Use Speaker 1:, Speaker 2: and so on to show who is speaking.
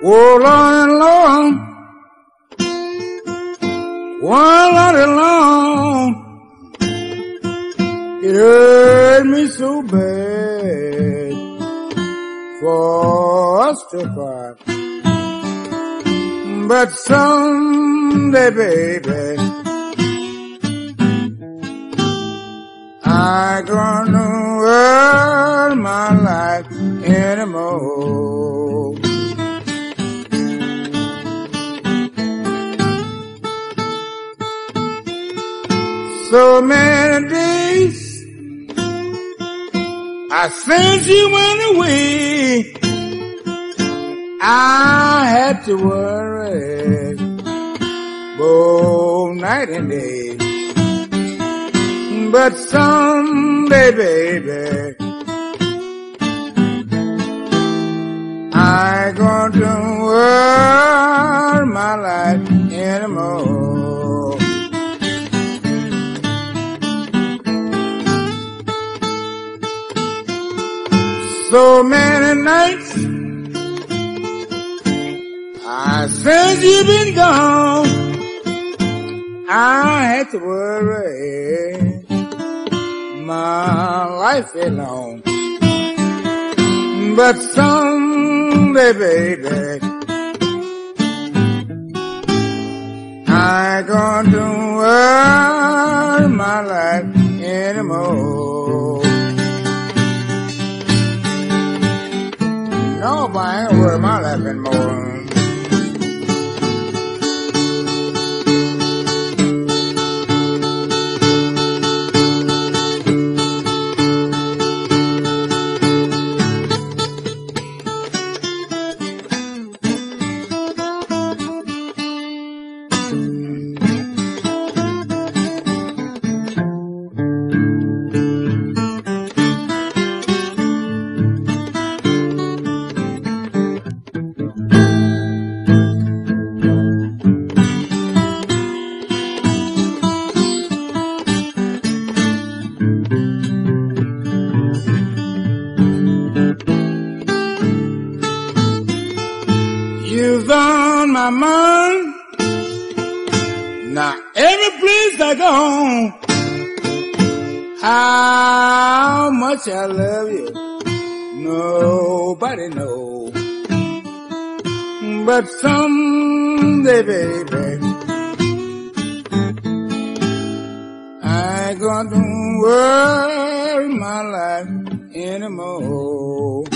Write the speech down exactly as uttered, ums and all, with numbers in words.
Speaker 1: Oh, Lord, Lord, one Lord long, it hurt me so bad for us to part. But someday, baby, I gonna earn my life anymore. So many days I since you went away, I had to worry both night and day. But someday, baby, I gonna earn my life anymore. So many nights I since you've been gone, I had to worry my life alone. But someday, baby, I gonna earn my life anymore. No, but I ain't gonna worry my life anymore. You're on my mind. Now every place I go, how much I love you, nobody knows. But someday, baby, I gonna worry my life anymore.